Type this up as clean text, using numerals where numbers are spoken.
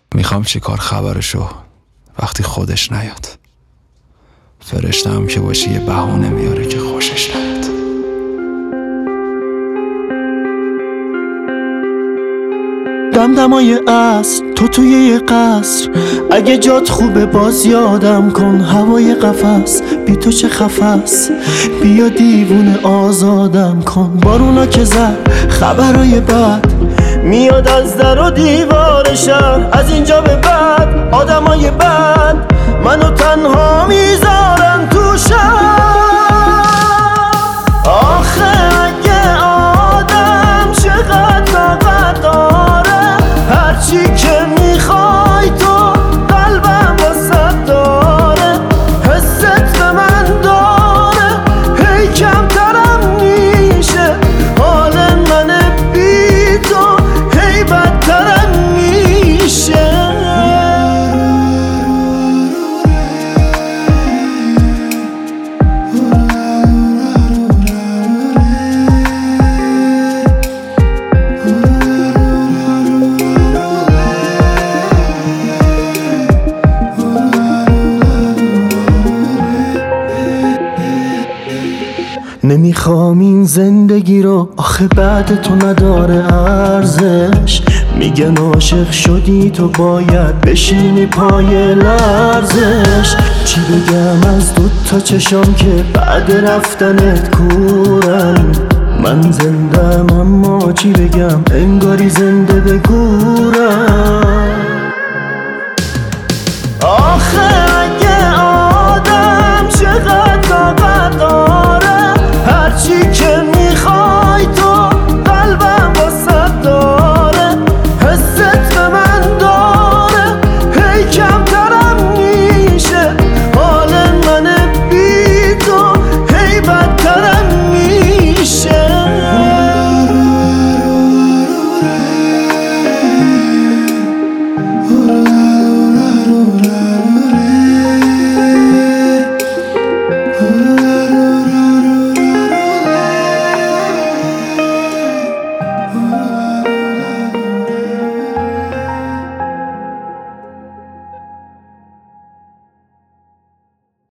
میخوام چی کار خبرشو وقتی خودش نیاد. فرشته هم که باشی یه بهونه میاره که خوشش نیاد. دمدمای عصر تو توی یه قصر، اگه جات خوبه باز یادم کن. هوای قفس بی تو چه خفس، بیا دیوونه آزادم کن. بارونا که زد خبرای بد میاد از در و دیوار شهر. از اینجا به بعد آدمای بد منو تنها میذارن تو شهر. آخه اگه آدم چقدر طاقت داره، هرچی که میخوای تو قلبم واسه داره. حست به من داره هی کمترم میشه، حال من بی تو هی بدترم میشه. نمیخوام این زندگی رو، آخه بعد تو نداره ارزش. میگن عاشق شدی تو باید بشینی پای لرزش. چی بگم از دوتا چشام که بعد رفتنت کورن. من زندم اما چی بگم انگاری زنده به گورم.